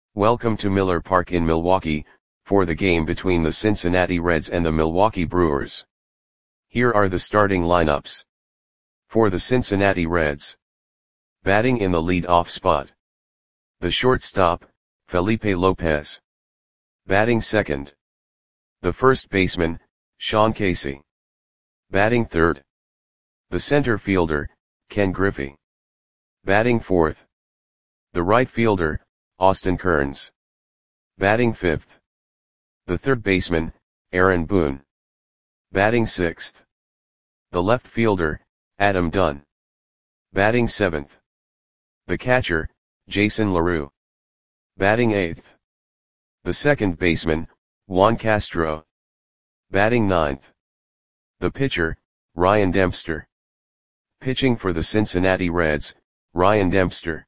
Welcome to Miller Park in Milwaukee, for the game between the Cincinnati Reds and the Milwaukee Brewers. Here are the starting lineups. For the Cincinnati Reds. Batting in the lead-off spot. The shortstop, Felipe Lopez. Batting second. The first baseman, Sean Casey. Batting third. The center fielder, Ken Griffey. Batting fourth. The right fielder, Austin Kearns. Batting fifth. The third baseman, Aaron Boone. Batting sixth. The left fielder, Adam Dunn. Batting seventh. The catcher, Jason LaRue. Batting eighth. The second baseman, Juan Castro. Batting ninth. The pitcher, Ryan Dempster. Pitching for the Cincinnati Reds, Ryan Dempster.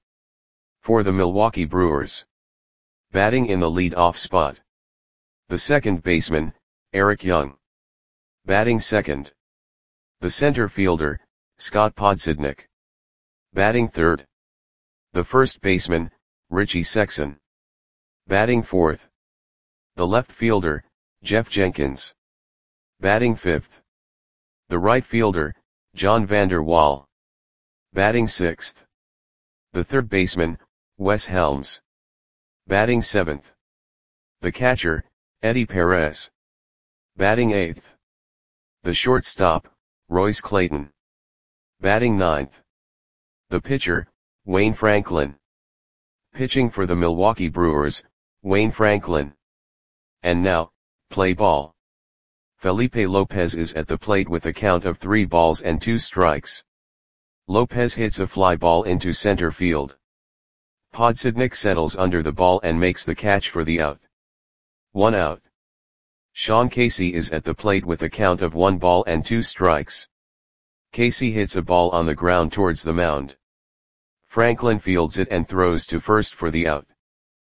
For the Milwaukee Brewers. Batting in the lead-off spot. The second baseman, Eric Young. Batting second. The center fielder, Scott Podsednik. Batting third. The first baseman, Richie Sexson. Batting fourth. The left fielder, Jeff Jenkins. Batting fifth. The right fielder, John Vander Wal. Batting sixth. The third baseman, Wes Helms. Batting seventh. The catcher, Eddie Perez. Batting eighth. The shortstop, Royce Clayton. Batting ninth. The pitcher, Wayne Franklin. Pitching for the Milwaukee Brewers, Wayne Franklin. And now, play ball. Felipe Lopez is at the plate with a count of 3 balls and 2 strikes. Lopez hits a fly ball into center field. Podsednik settles under the ball and makes the catch for the out. 1 out. Sean Casey is at the plate with a count of 1 ball and 2 strikes. Casey hits a ball on the ground towards the mound. Franklin fields it and throws to first for the out.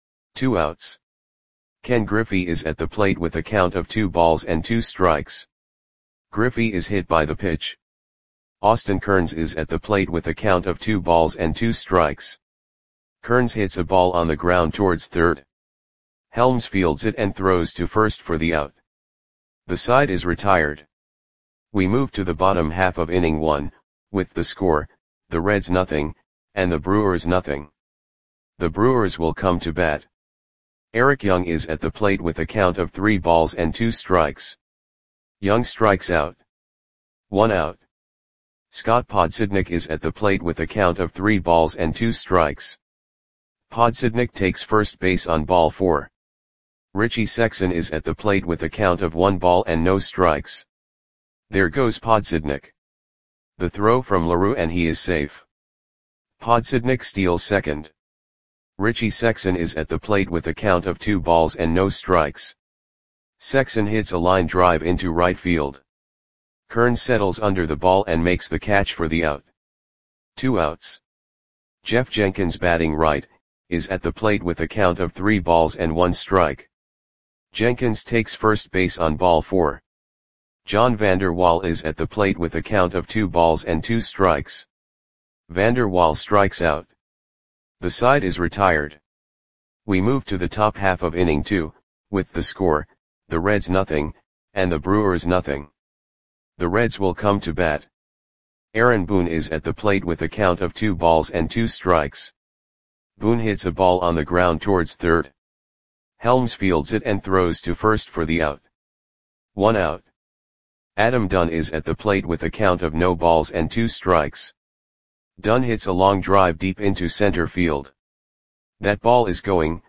2 outs. Ken Griffey is at the plate with a count of 2 balls and 2 strikes. Griffey is hit by the pitch. Austin Kearns is at the plate with a count of 2 balls and 2 strikes. Kearns hits a ball on the ground towards third. Helms fields it and throws to first for the out. The side is retired. We move to the bottom half of inning 1, with the score, the Reds nothing, and the Brewers nothing. The Brewers will come to bat. Eric Young is at the plate with a count of 3 balls and 2 strikes. Young strikes out. 1 out. Scott Podsednik is at the plate with a count of 3 balls and 2 strikes. Podsednik takes first base on ball 4. Richie Sexson is at the plate with a count of 1 ball and no strikes. There goes Podsednik. The throw from LaRue and he is safe. Podsednik steals second. Richie Sexson is at the plate with a count of 2 balls and no strikes. Sexson hits a line drive into right field. Kearns settles under the ball and makes the catch for the out. 2 outs. Jeff Jenkins batting right, is at the plate with a count of 3 balls and 1 strike. Jenkins takes first base on ball 4. John Vander Wal is at the plate with a count of 2 balls and 2 strikes. Vander Wal strikes out. The side is retired. We move to the top half of inning 2, with the score, the Reds nothing, and the Brewers nothing. The Reds will come to bat. Aaron Boone is at the plate with a count of 2 balls and 2 strikes. Boone hits a ball on the ground towards third. Helms fields it and throws to first for the out. 1 out. Adam Dunn is at the plate with a count of no balls and 2 strikes. Dunn hits a long drive deep into center field. That ball is gone.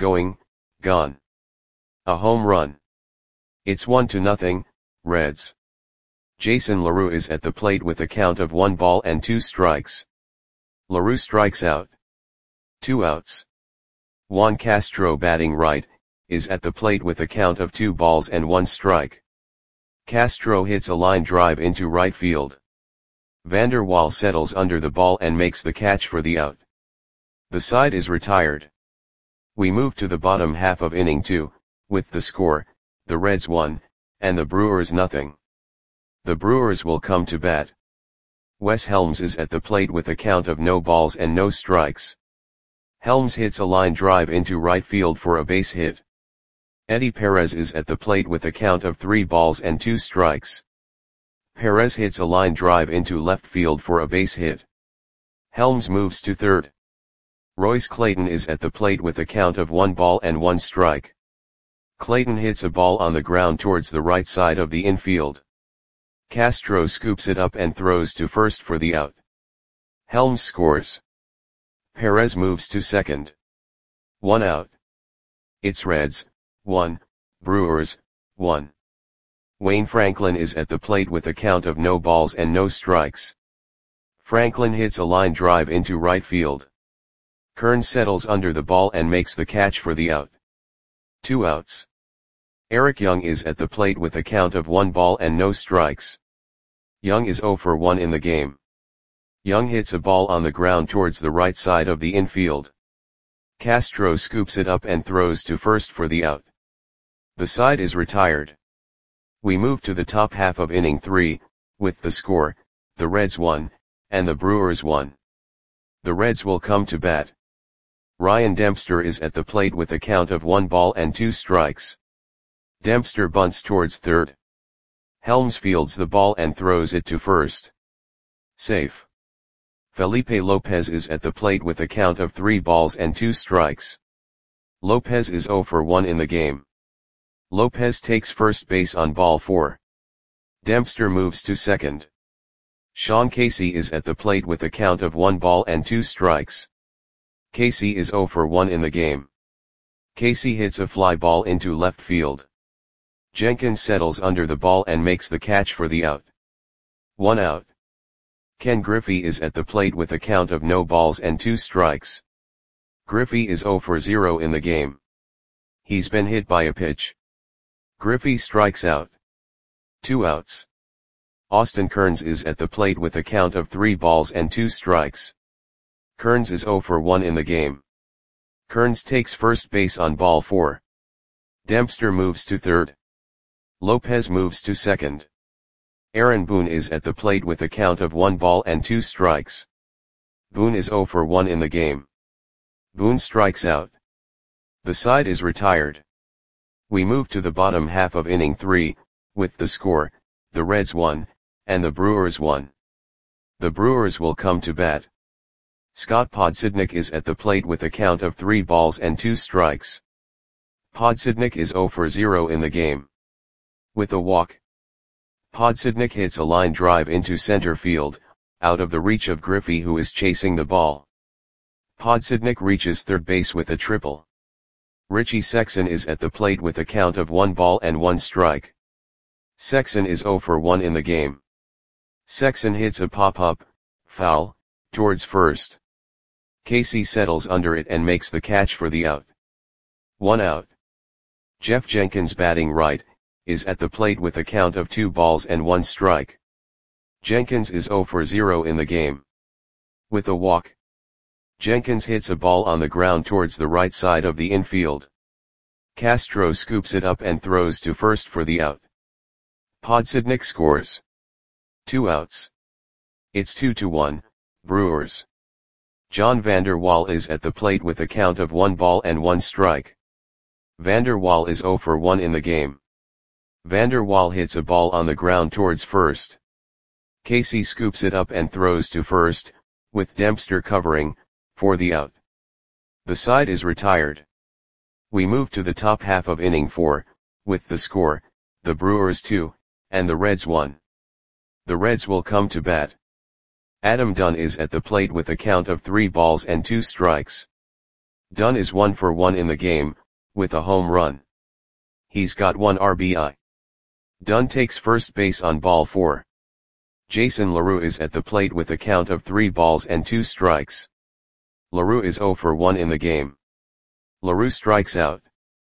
A home run. It's 1-0, Reds. Jason LaRue is at the plate with a count of 1 ball and 2 strikes. LaRue strikes out. 2 outs. Juan Castro batting right, is at the plate with a count of 2 balls and 1 strike. Castro hits a line drive into right field. Vander Wal settles under the ball and makes the catch for the out. The side is retired. We move to the bottom half of inning 2, with the score, the Reds 1, and the Brewers nothing. The Brewers will come to bat. Wes Helms is at the plate with a count of no balls and no strikes. Helms hits a line drive into right field for a base hit. Eddie Perez is at the plate with a count of 3 balls and 2 strikes. Perez hits a line drive into left field for a base hit. Helms moves to third. Royce Clayton is at the plate with a count of 1 ball and 1 strike. Clayton hits a ball on the ground towards the right side of the infield. Castro scoops it up and throws to first for the out. Helms scores. Perez moves to second. 1 out. It's Reds, 1, Brewers, 1. Wayne Franklin is at the plate with a count of no balls and no strikes. Franklin hits a line drive into right field. Kearns settles under the ball and makes the catch for the out. 2 outs. Eric Young is at the plate with a count of 1 ball and no strikes. Young is 0 for 1 in the game. Young hits a ball on the ground towards the right side of the infield. Castro scoops it up and throws to first for the out. The side is retired. We move to the top half of inning 3, with the score, the Reds 1, and the Brewers 1. The Reds will come to bat. Ryan Dempster is at the plate with a count of 1 ball and 2 strikes. Dempster bunts towards third. Helms fields the ball and throws it to first. Safe. Felipe Lopez is at the plate with a count of 3 balls and 2 strikes. Lopez is 0 for 1 in the game. Lopez takes first base on ball 4. Dempster moves to second. Sean Casey is at the plate with a count of 1 ball and 2 strikes. Casey is 0 for 1 in the game. Casey hits a fly ball into left field. Jenkins settles under the ball and makes the catch for the out. 1 out. Ken Griffey is at the plate with a count of no balls and 2 strikes. Griffey is 0 for 0 in the game. He's been hit by a pitch. Griffey strikes out. 2 outs. Austin Kearns is at the plate with a count of 3 balls and 2 strikes. Kearns is 0 for 1 in the game. Kearns takes first base on ball 4. Dempster moves to third. Lopez moves to second. Aaron Boone is at the plate with a count of 1 ball and 2 strikes. Boone is 0 for 1 in the game. Boone strikes out. The side is retired. We move to the bottom half of inning 3, with the score, the Reds 1, and the Brewers 1. The Brewers will come to bat. Scott Podsednik is at the plate with a count of 3 balls and 2 strikes. Podsednik is 0 for 0 in the game. With a walk, Podsednik hits a line drive into center field, out of the reach of Griffey who is chasing the ball. Podsednik reaches third base with a triple. Richie Sexson is at the plate with a count of 1 ball and 1 strike. Sexson is 0 for 1 in the game. Sexson hits a pop-up, foul, towards first. Casey settles under it and makes the catch for the out. 1 out. Jeff Jenkins, batting right, is at the plate with a count of 2 balls and 1 strike. Jenkins is 0 for 0 in the game. With a walk, Jenkins hits a ball on the ground towards the right side of the infield. Castro scoops it up and throws to first for the out. Podsednik scores. 2 outs. It's 2-1, Brewers. John Vander Wal is at the plate with a count of 1 ball and 1 strike. Vander Wal is 0 for 1 in the game. Vander Wal hits a ball on the ground towards first. Casey scoops it up and throws to first, with Dempster covering, for the out. The side is retired. We move to the top half of inning 4, with the score, the Brewers 2, and the Reds 1. The Reds will come to bat. Adam Dunn is at the plate with a count of 3 balls and 2 strikes. Dunn is 1 for 1 in the game, with a home run. He's got 1 RBI. Dunn takes first base on ball 4. Jason LaRue is at the plate with a count of 3 balls and 2 strikes. LaRue is 0 for 1 in the game. LaRue strikes out.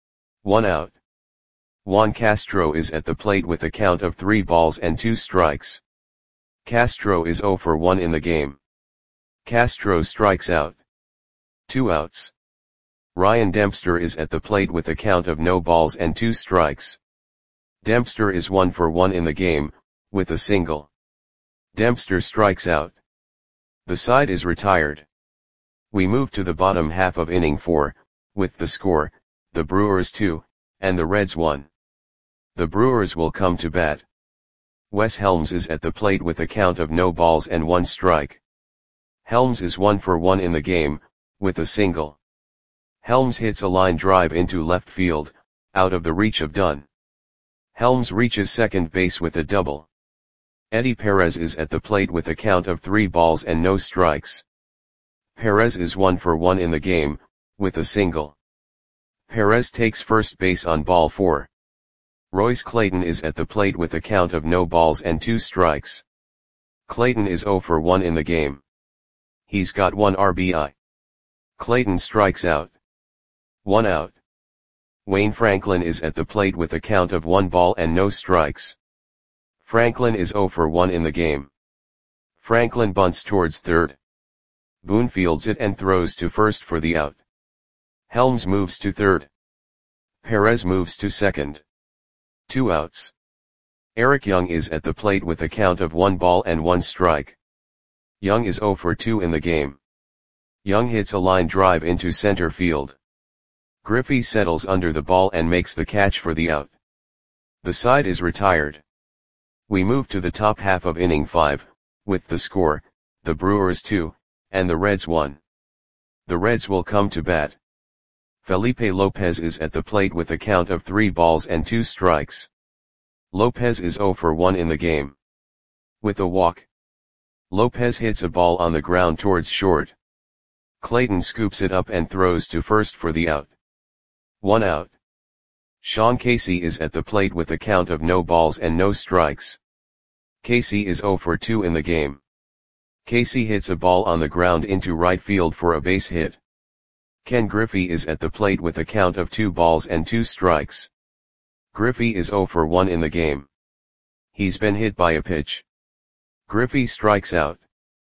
1 out. Juan Castro is at the plate with a count of 3 balls and 2 strikes. Castro is 0 for 1 in the game. Castro strikes out. 2 outs. Ryan Dempster is at the plate with a count of no balls and 2 strikes. Dempster is 1 for 1 in the game, with a single. Dempster strikes out. The side is retired. We move to the bottom half of inning 4, with the score, the Brewers 2, and the Reds 1. The Brewers will come to bat. Wes Helms is at the plate with a count of no balls and 1 strike. Helms is 1 for 1 in the game, with a single. Helms hits a line drive into left field, out of the reach of Dunn. Helms reaches second base with a double. Eddie Perez is at the plate with a count of 3 balls and no strikes. Perez is 1 for 1 in the game, with a single. Perez takes first base on ball 4. Royce Clayton is at the plate with a count of no balls and 2 strikes. Clayton is 0 for 1 in the game. He's got 1 RBI. Clayton strikes out. 1 out. Wayne Franklin is at the plate with a count of 1 ball and no strikes. Franklin is 0 for 1 in the game. Franklin bunts towards third. Boone fields it and throws to first for the out. Helms moves to third. Perez moves to second. 2 outs. Eric Young is at the plate with a count of 1 ball and 1 strike. Young is 0 for 2 in the game. Young hits a line drive into center field. Griffey settles under the ball and makes the catch for the out. The side is retired. We move to the top half of inning 5, with the score, the Brewers 2, and the Reds 1. The Reds will come to bat. Felipe Lopez is at the plate with a count of 3 balls and 2 strikes. Lopez is 0 for 1 in the game. With a walk. Lopez hits a ball on the ground towards short. Clayton scoops it up and throws to first for the out. 1 out. Sean Casey is at the plate with a count of no balls and no strikes. Casey is 0 for 2 in the game. Casey hits a ball on the ground into right field for a base hit. Ken Griffey is at the plate with a count of 2 balls and 2 strikes. Griffey is 0 for 1 in the game. He's been hit by a pitch. Griffey strikes out.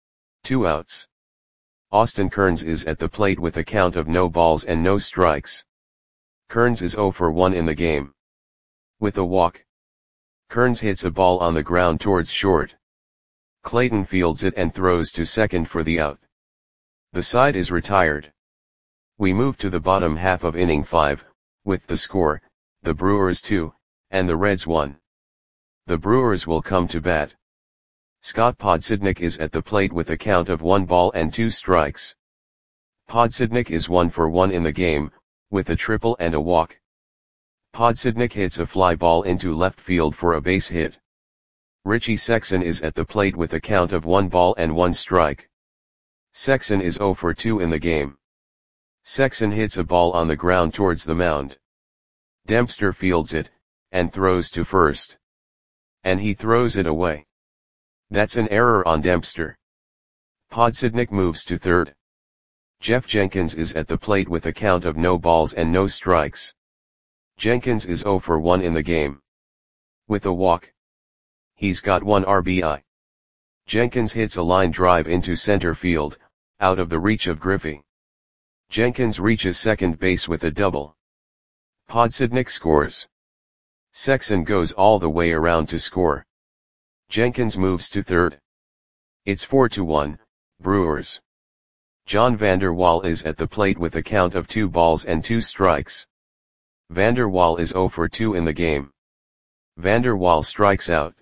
2 outs. Austin Kearns is at the plate with a count of no balls and no strikes. Kearns is 0 for 1 in the game. With a walk. Kearns hits a ball on the ground towards short. Clayton fields it and throws to second for the out. The side is retired. We move to the bottom half of inning 5, with the score, the Brewers 2, and the Reds 1. The Brewers will come to bat. Scott Podsednik is at the plate with a count of 1 ball and 2 strikes. Podsednik is 1 for 1 in the game, with a triple and a walk. Podsednik hits a fly ball into left field for a base hit. Richie Sexson is at the plate with a count of 1 ball and 1 strike. Sexson is 0 for 2 in the game. Sexson hits a ball on the ground towards the mound. Dempster fields it, and throws to first. And he throws it away. That's an error on Dempster. Podsednik moves to third. Jeff Jenkins is at the plate with a count of no balls and no strikes. Jenkins is 0 for 1 in the game. With a walk. He's got 1 RBI. Jenkins hits a line drive into center field, out of the reach of Griffey. Jenkins reaches second base with a double. Podsednik scores. Sexson goes all the way around to score. Jenkins moves to third. It's 4-1, Brewers. John Vander Wal is at the plate with a count of 2 balls and 2 strikes. Vander Wal is 0 for 2 in the game. Vander Wal strikes out.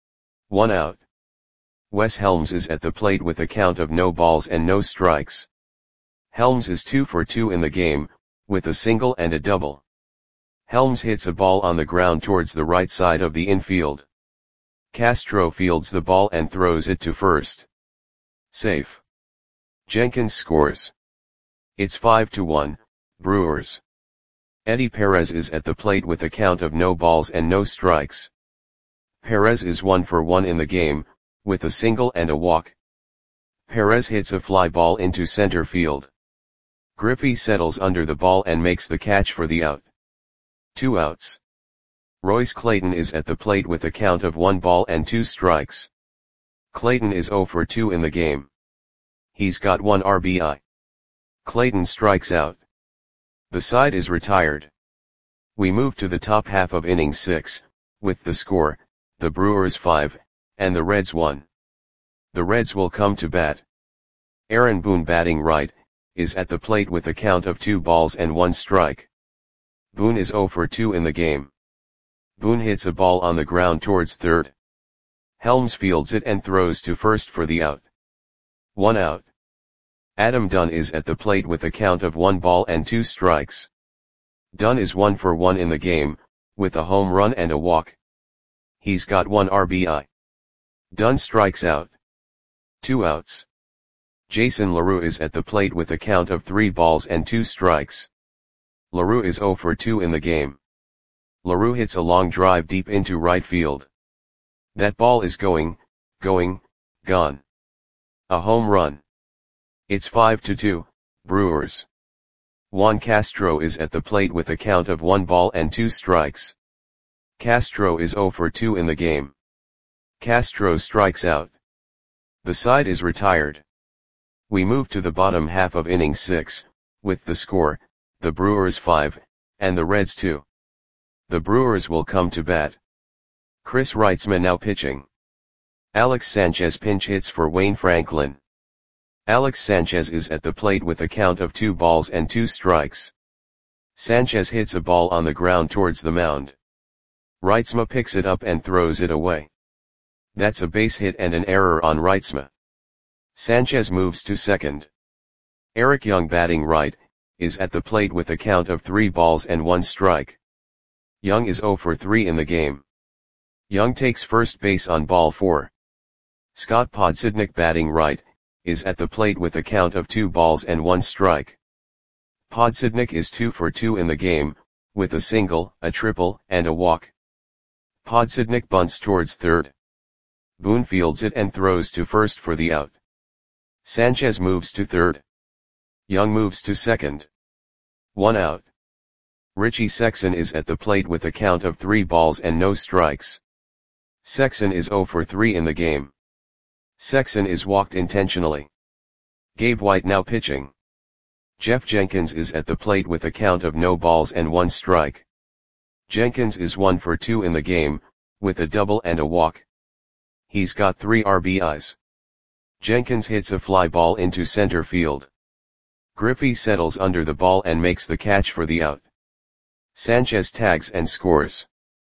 1 out. Wes Helms is at the plate with a count of no balls and no strikes. Helms is 2 for 2 in the game, with a single and a double. Helms hits a ball on the ground towards the right side of the infield. Castro fields the ball and throws it to first. Safe. Jenkins scores. It's 5-1, Brewers. Eddie Perez is at the plate with a count of no balls and no strikes. Perez is 1 for 1 in the game, with a single and a walk. Perez hits a fly ball into center field. Griffey settles under the ball and makes the catch for the out. 2 outs. Royce Clayton is at the plate with a count of 1 ball and 2 strikes. Clayton is 0 for 2 in the game. He's got 1 RBI. Clayton strikes out. The side is retired. We move to the top half of inning 6, with the score, the Brewers 5, and the Reds 1. The Reds will come to bat. Aaron Boone batting right, is at the plate with a count of 2 balls and 1 strike. Boone is 0 for 2 in the game. Boone hits a ball on the ground towards third. Helms fields it and throws to first for the out. 1 out. Adam Dunn is at the plate with a count of 1 ball and 2 strikes. Dunn is 1 for 1 in the game, with a home run and a walk. He's got 1 RBI. Dunn strikes out. 2 outs. Jason LaRue is at the plate with a count of 3 balls and 2 strikes. LaRue is 0 for 2 in the game. LaRue hits a long drive deep into right field. That ball is going, gone. A home run. It's 5-2, Brewers. Juan Castro is at the plate with a count of 1 ball and 2 strikes. Castro is 0 for 2 in the game. Castro strikes out. The side is retired. We move to the bottom half of inning 6, with the score, the Brewers 5, and the Reds 2. The Brewers will come to bat. Chris Reitzman now pitching. Alex Sanchez pinch hits for Wayne Franklin. Alex Sanchez is at the plate with a count of 2 balls and 2 strikes. Sanchez hits a ball on the ground towards the mound. Reitzma picks it up and throws it away. That's a base hit and an error on Reitzma. Sanchez moves to second. Eric Young batting right, is at the plate with a count of 3 balls and 1 strike. Young is 0 for 3 in the game. Young takes first base on ball 4. Scott Podsednik batting right, is at the plate with a count of 2 balls and 1 strike. Podsednik is 2 for 2 in the game, with a single, a triple, and a walk. Podsednik bunts towards third. Boone fields it and throws to first for the out. Sanchez moves to third. Young moves to second. 1 out. Richie Sexson is at the plate with a count of 3 balls and no strikes. Sexson is 0 for 3 in the game. Sexson is walked intentionally. Gabe White now pitching. Jeff Jenkins is at the plate with a count of no balls and 1 strike. Jenkins is 1 for 2 in the game, with a double and a walk. He's got 3 RBIs. Jenkins hits a fly ball into center field. Griffey settles under the ball and makes the catch for the out. Sanchez tags and scores.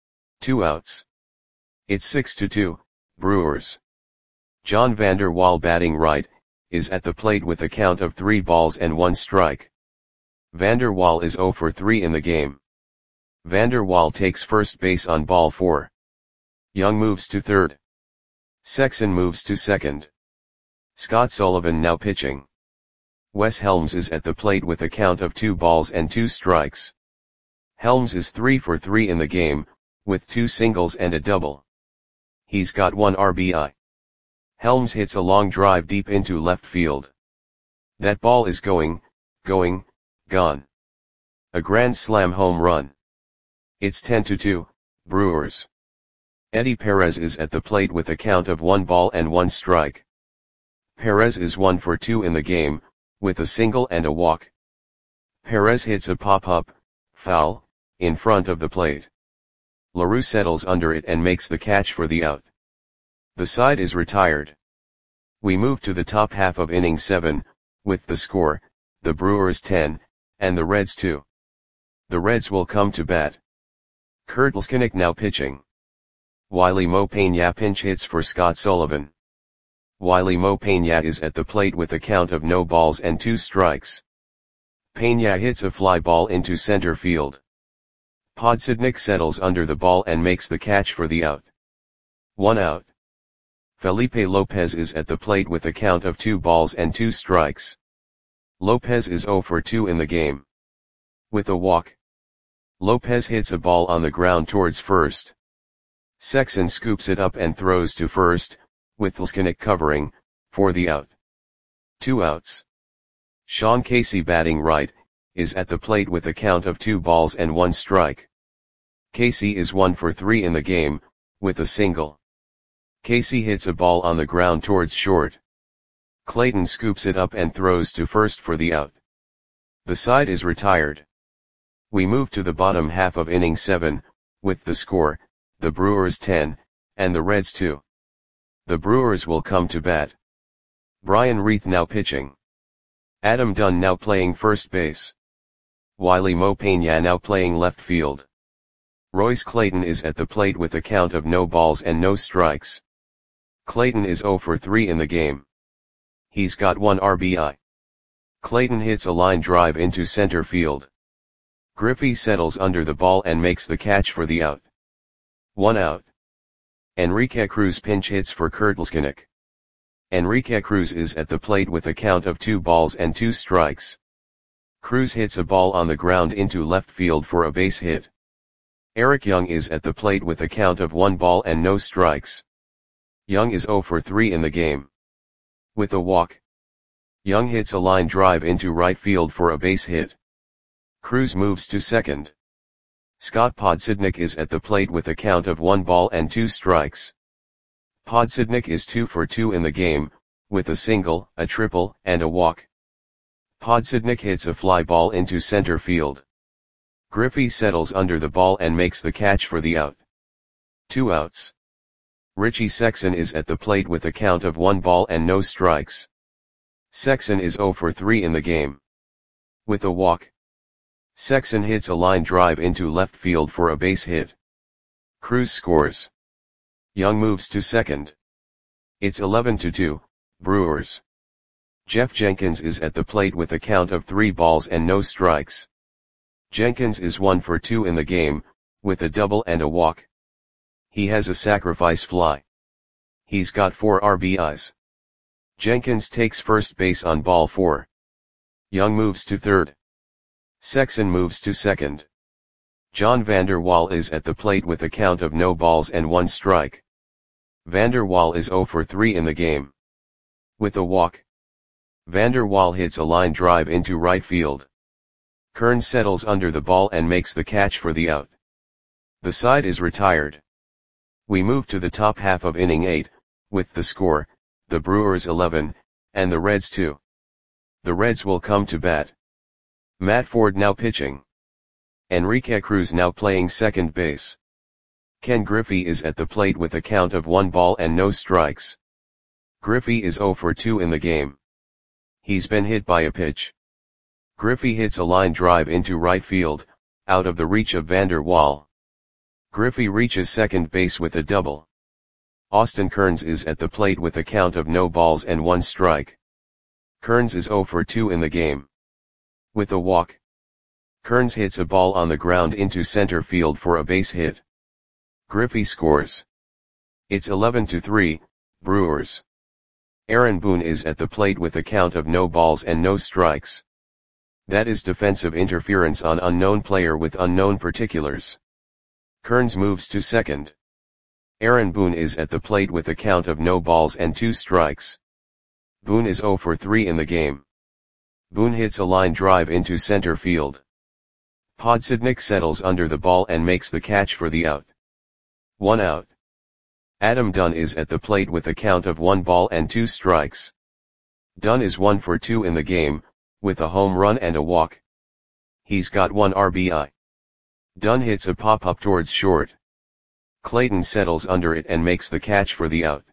2 outs. It's 6-2, Brewers. John Vander Wal batting right, is at the plate with a count of 3 balls and 1 strike. Vander Wal is 0 for 3 in the game. Vander Wal takes first base on ball 4. Young moves to third. Sexson moves to second. Scott Sullivan now pitching. Wes Helms is at the plate with a count of 2 balls and 2 strikes. Helms is 3 for 3 in the game, with 2 singles and a double. He's got 1 RBI. Helms hits a long drive deep into left field. That ball is going, gone. A grand slam home run. It's 10-2, Brewers. Eddie Perez is at the plate with a count of 1 ball and 1 strike. Perez is 1 for 2 in the game, with a single and a walk. Perez hits a pop-up, foul, in front of the plate. LaRue settles under it and makes the catch for the out. The side is retired. We move to the top half of inning 7, with the score, the Brewers 10, and the Reds 2. The Reds will come to bat. Kurt Leskinick now pitching. Wiley Mo Peña pinch hits for Scott Sullivan. Wiley Mo Peña is at the plate with a count of no balls and 2 strikes. Peña hits a fly ball into center field. Podsednik settles under the ball and makes the catch for the out. 1 out. Felipe Lopez is at the plate with a count of 2 balls and 2 strikes. Lopez is 0 for 2 in the game. With a walk. Lopez hits a ball on the ground towards first. Sexson scoops it up and throws to first, with Leskinick covering, for the out. 2 outs. Sean Casey batting right, is at the plate with a count of 2 balls and 1 strike. Casey is 1 for 3 in the game, with a single. Casey hits a ball on the ground towards short. Clayton scoops it up and throws to first for the out. The side is retired. We move to the bottom half of inning 7, with the score, the Brewers 10, and the Reds 2. The Brewers will come to bat. Brian Reith now pitching. Adam Dunn now playing first base. Wiley Mo Peña now playing left field. Royce Clayton is at the plate with a count of no balls and no strikes. Clayton is 0 for 3 in the game. He's got 1 RBI. Clayton hits a line drive into center field. Griffey settles under the ball and makes the catch for the out. 1 out. Enrique Cruz pinch hits for Kurtulskinek. Enrique Cruz is at the plate with a count of 2 balls and 2 strikes. Cruz hits a ball on the ground into left field for a base hit. Eric Young is at the plate with a count of 1 ball and no strikes. Young is 0 for 3 in the game. With a walk, Young hits a line drive into right field for a base hit. Cruz moves to second. Scott Podsednik is at the plate with a count of 1 ball and 2 strikes. Podsednik is 2 for 2 in the game, with a single, a triple, and a walk. Podsednik hits a fly ball into center field. Griffey settles under the ball and makes the catch for the out. 2 outs. Richie Sexson is at the plate with a count of 1 ball and no strikes. Sexson is 0 for 3 in the game. With a walk, Sexson hits a line drive into left field for a base hit. Cruz scores. Young moves to second. It's 11-2, Brewers. Jeff Jenkins is at the plate with a count of 3 balls and no strikes. Jenkins is 1 for 2 in the game, with a double and a walk. He has a sacrifice fly. He's got 4 RBIs. Jenkins takes first base on ball 4. Young moves to third. Sexson moves to second. John Vander Wal is at the plate with a count of no balls and 1 strike. Vander Wal is 0 for 3 in the game. With a walk, Vander Wal hits a line drive into right field. Kern settles under the ball and makes the catch for the out. The side is retired. We move to the top half of inning 8, with the score, the Brewers 11, and the Reds 2. The Reds will come to bat. Matt Ford now pitching. Enrique Cruz now playing second base. Ken Griffey is at the plate with a count of 1 ball and no strikes. Griffey is 0 for 2 in the game. He's been hit by a pitch. Griffey hits a line drive into right field, out of the reach of Vander Wal. Griffey reaches second base with a double. Austin Kearns is at the plate with a count of no balls and 1 strike. Kearns is 0 for 2 in the game. With a walk, Kearns hits a ball on the ground into center field for a base hit. Griffey scores. It's 11-3, Brewers. Aaron Boone is at the plate with a count of no balls and no strikes. That is defensive interference on unknown player with unknown particulars. Kearns moves to second. Aaron Boone is at the plate with a count of no balls and 2 strikes. Boone is 0 for 3 in the game. Boone hits a line drive into center field. Podsednik settles under the ball and makes the catch for the out. 1 out. Adam Dunn is at the plate with a count of 1 ball and 2 strikes. Dunn is 1 for 2 in the game, with a home run and a walk. He's got 1 RBI. Dunn hits a pop-up towards short. Clayton settles under it and makes the catch for the out.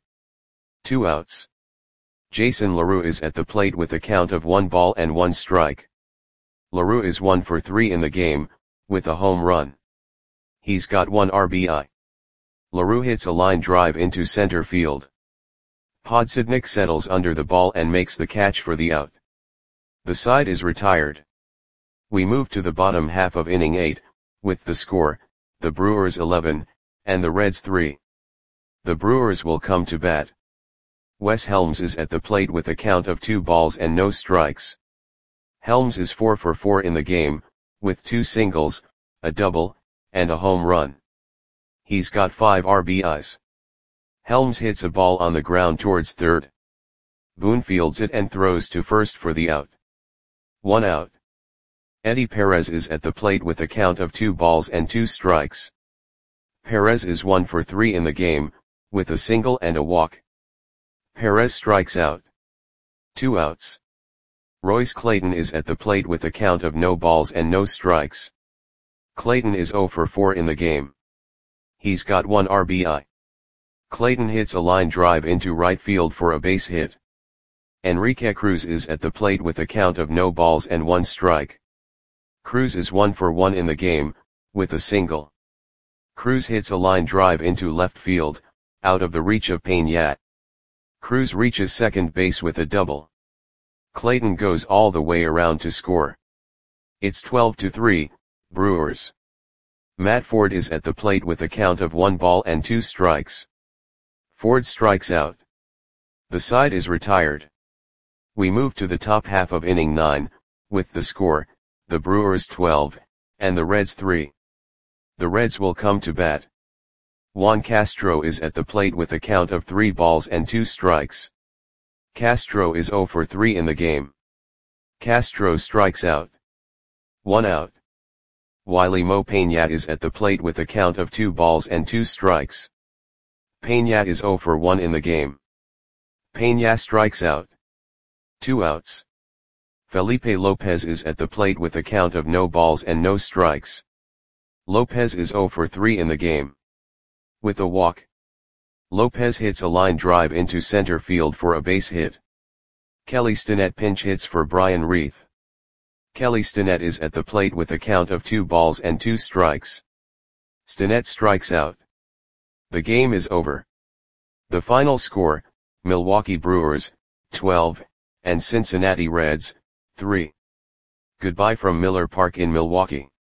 2 outs. Jason LaRue is at the plate with a count of 1 ball and 1 strike. LaRue is 1 for 3 in the game, with a home run. He's got 1 RBI. LaRue hits a line drive into center field. Podsednik settles under the ball and makes the catch for the out. The side is retired. We move to the bottom half of inning 8, with the score, the Brewers 11, and the Reds 3. The Brewers will come to bat. Wes Helms is at the plate with a count of 2 balls and no strikes. Helms is 4 for 4 in the game, with 2 singles, a double, and a home run. He's got 5 RBIs. Helms hits a ball on the ground towards third. Boone fields it and throws to first for the out. 1 out. Eddie Perez is at the plate with a count of 2 balls and 2 strikes. Perez is 1 for 3 in the game, with a single and a walk. Perez strikes out. 2 outs. Royce Clayton is at the plate with a count of no balls and no strikes. Clayton is 0 for 4 in the game. He's got 1 RBI. Clayton hits a line drive into right field for a base hit. Enrique Cruz is at the plate with a count of no balls and 1 strike. Cruz is 1 for 1 in the game, with a single. Cruz hits a line drive into left field, out of the reach of Peña. Cruz reaches second base with a double. Clayton goes all the way around to score. It's 12-3, Brewers. Matt Ford is at the plate with a count of 1 ball and 2 strikes. Ford strikes out. The side is retired. We move to the top half of inning 9, with the score, the Brewers 12, and the Reds 3. The Reds will come to bat. Juan Castro is at the plate with a count of 3 balls and 2 strikes. Castro is 0 for 3 in the game. Castro strikes out. 1 out. Wiley Mo Peña is at the plate with a count of 2 balls and 2 strikes. Peña is 0 for 1 in the game. Peña strikes out. 2 outs. Felipe Lopez is at the plate with a count of no balls and no strikes. Lopez is 0 for 3 in the game. With a walk. Lopez hits a line drive into center field for a base hit. Kelly Stinnett pinch hits for Brian Reith. Kelly Stinnett is at the plate with a count of 2 balls and 2 strikes. Stinnett strikes out. The game is over. The final score, Milwaukee Brewers, 12, and Cincinnati Reds, 3. Goodbye from Miller Park in Milwaukee.